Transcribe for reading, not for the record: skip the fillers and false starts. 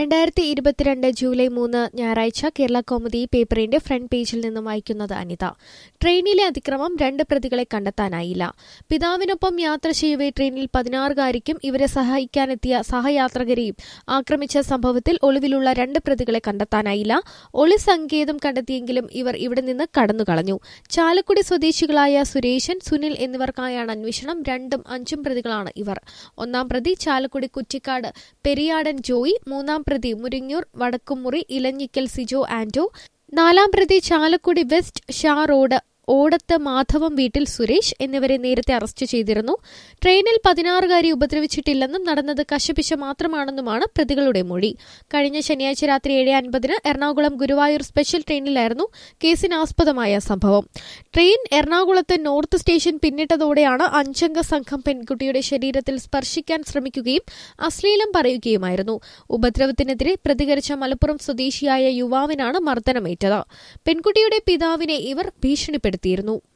2022 July 3 ഞായറാഴ്ച കേരള കൗമുദി പേപ്പറിന്റെ front പേജിൽ നിന്നും വായിക്കുന്നത് അനിത. ട്രെയിനിലെ അതിക്രമം 2 പ്രതികളെ കണ്ടെത്താനായില്ല. പിതാവിനൊപ്പം യാത്ര ചെയ്യവേ ട്രെയിനിൽ 16-കാരിക്കും ഇവരെ സഹായിക്കാനെത്തിയ സഹയാത്രികരെയും ആക്രമിച്ച സംഭവത്തിൽ ഒളിവിലുള്ള 2 പ്രതികളെ കണ്ടെത്താനായില്ല. ഒളി സങ്കേതം കണ്ടെത്തിയെങ്കിലും ഇവർ ഇവിടെ നിന്ന് കടന്നുകളഞ്ഞു. ചാലക്കുടി സ്വദേശികളായ സുരേശൻ, സുനിൽ എന്നിവർക്കായാണ് അന്വേഷണം. 2ഉം 5ഉം പ്രതികളാണ് ഇവർ. 1-ാം പ്രതി ചാലക്കുടി കുറ്റിക്കാട് പെരിയാടൻ ജോയി, 3-ാം പ്രതി മുരിങ്ങൂർ വടക്കുംമുറി ഇലഞ്ഞിക്കൽ സിജോ ആന്റോ, 4-ാം പ്രതി ചാലക്കുടി വെസ്റ്റ് ഷാ റോഡ് ഓടത്ത് മാധവം വീട്ടിൽ സുരേഷ് എന്നിവരെ നേരത്തെ അറസ്റ്റ് ചെയ്തിരുന്നു. ട്രെയിനിൽ 16-കാരി ഉപദ്രവിച്ചിട്ടില്ലെന്നും നടന്നത് കശപിശ മാത്രമാണെന്നുമാണ് പ്രതികളുടെ മൊഴി. കഴിഞ്ഞ ശനിയാഴ്ച രാത്രി 7:50 എറണാകുളം ഗുരുവായൂർ സ്പെഷ്യൽ ട്രെയിനിലായിരുന്നു കേസിനാസ്പദമായ സംഭവം. ട്രെയിൻ എറണാകുളത്ത് നോർത്ത് സ്റ്റേഷൻ പിന്നിട്ടതോടെയാണ് 5-അംഗ സംഘം പെൺകുട്ടിയുടെ ശരീരത്തിൽ സ്പർശിക്കാൻ ശ്രമിക്കുകയും അശ്ലീലം പറയുകയുമായിരുന്നു. ഉപദ്രവത്തിനെതിരെ പ്രതികരിച്ച മലപ്പുറം സ്വദേശിയായ യുവാവിനാണ് മർദ്ദനമേറ്റത്. പെൺകുട്ടിയുടെ പിതാവിനെ ഇവർ ഭീഷണിപ്പെടുത്തിയിരുന്നു.